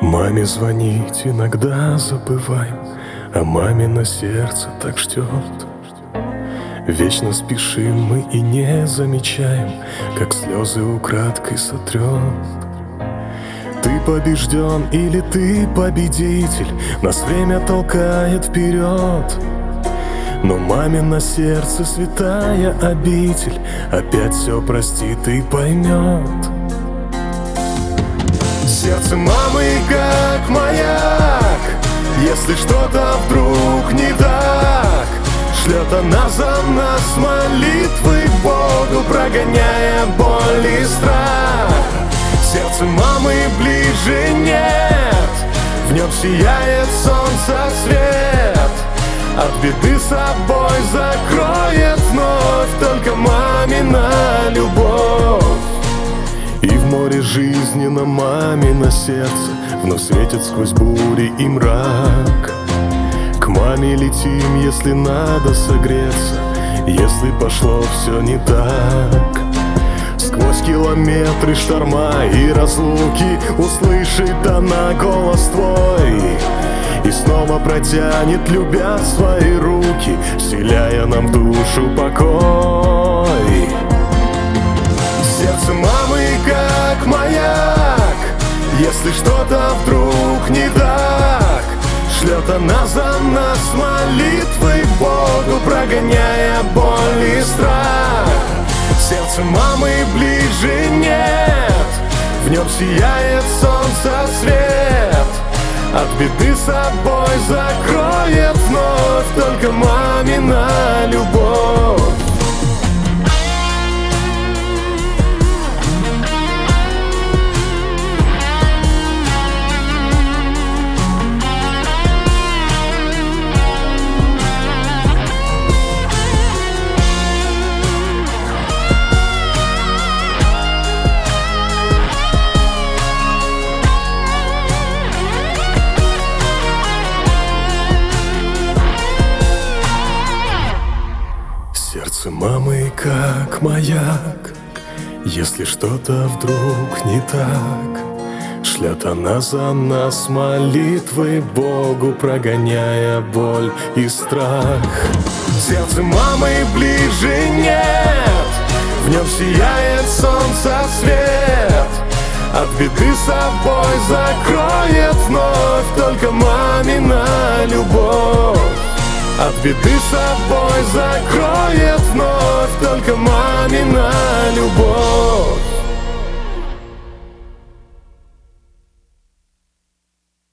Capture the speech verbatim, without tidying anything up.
Маме звонить иногда забываем, а маме на сердце так ждет. Вечно спешим мы и не замечаем, как слезы украдкой сотрет. Ты побежден или ты победитель, нас время толкает вперед. Но мамин на сердце святая обитель опять все простит и поймет. Сердце мамы как маяк, если что-то вдруг не так, шлет она за нас молитвы Богу, прогоняя боль и страх. Сердце мамы ближе нет, в нем сияет солнце свет, от беды собой закроет вновь только мамина любовь. И в море жизни на мамино сердце вновь светит сквозь бури и мрак. К маме летим, если надо согреться, если пошло все не так. Сквозь километры шторма и разлуки услышит она голос твой и снова протянет, любя свои руки, вселяя нам в душу покой. Сердце мамы как маяк, если что-то вдруг не так, шлет она за нас молитвы Богу, прогоняя боль и страх. Сердце мамы ближе нет, в нем сияет солнце свет, от беды собой закроет вновь только мамина любовь. Сердце мамы как маяк, если что-то вдруг не так, шлет она за нас молитвы Богу, прогоняя боль и страх. Сердце мамы ближе нет, в нем сияет солнце свет, от беды собой закроет вновь только мамина любовь. От беды собой закроет вновь только мамина любовь.